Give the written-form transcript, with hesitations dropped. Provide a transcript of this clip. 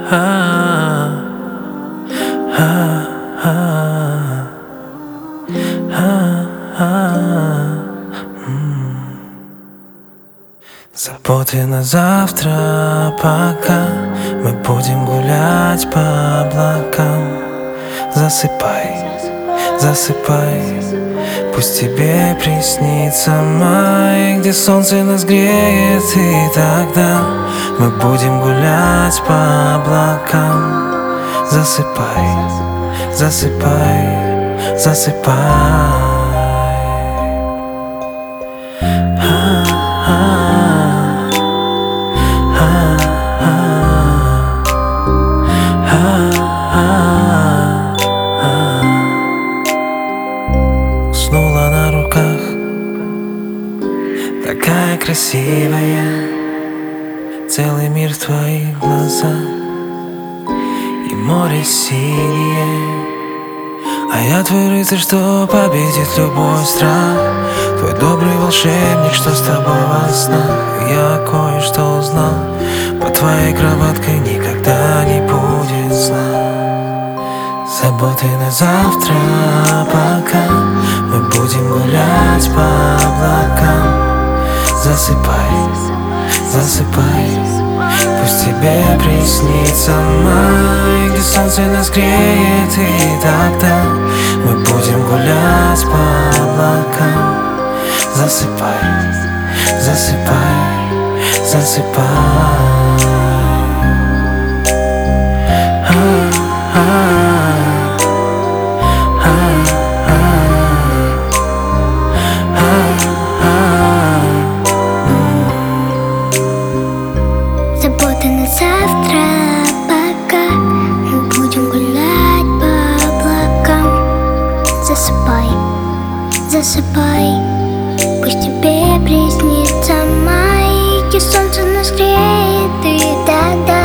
Заботы на завтра, пока мы будем гулять по облакам. Засыпай, засыпай, пусть тебе приснится май, где солнце нас греет, и тогда мы будем гулять по облакам. Засыпай, засыпай, засыпай. Уснула на руках, такая красивая, целый мир в твоих глазах, и море синее. А я твой рыцарь, что победит любой страх, твой добрый волшебник, что с тобой во снах. Я кое-что узнал, под твоей кроваткой никогда не будет сна. Заботы на завтра, пока мы будем гулять по облакам. Засыпай, засыпай, пусть тебе приснится май, где солнце нас греет, и тогда мы будем гулять по облакам. Засыпай, засыпай, засыпай. Заботы на завтра, пока мы будем гулять по облакам. Засыпай, засыпай, пусть тебе приснится май, где солнце нас греет, и тогда